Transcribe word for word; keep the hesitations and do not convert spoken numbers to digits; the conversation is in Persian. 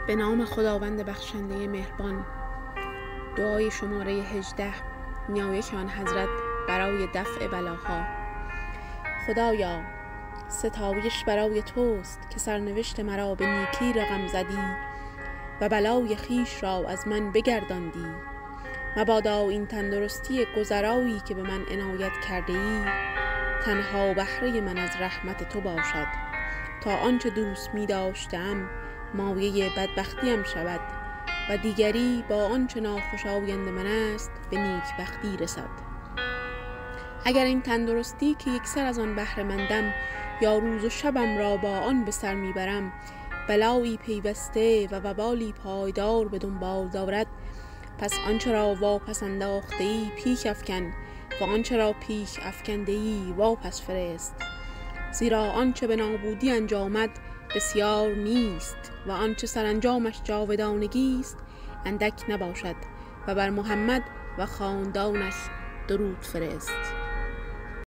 به نام خداوند بخشنده مهربان. دعای شماره هجده، نیایش آن حضرت برای دفع بلاها. خدایا، ستایش برای توست که سرنوشت مرا به نیکی رقم زدی و بلای خویش را از من بگرداندی. مبادا این تندرستی گذرایی که به من عنایت کرده ای تنها بهره من از رحمت تو باشد، تا آنچه دوست می داشتم مایه بدبختیم شود و دیگری با آنچه ناخوشایند من است به نیکبختی رسد. اگر این تندرستی که یک سر از آن بهره مندم یا روز و شبم را با آن به سر میبرم بلایی پیوسته و وبالی پایدار به دنبال دارد، پس آنچه را واپس انداخته ای پیش افکن و آنچه را پیش افکنده ای واپس فرست، زیرا آنچه به نابودی انجامد بسیار نیست و آنچه سرانجامش جاودانگی است اندک نباشد. و بر محمد و خاندانش درود فرست.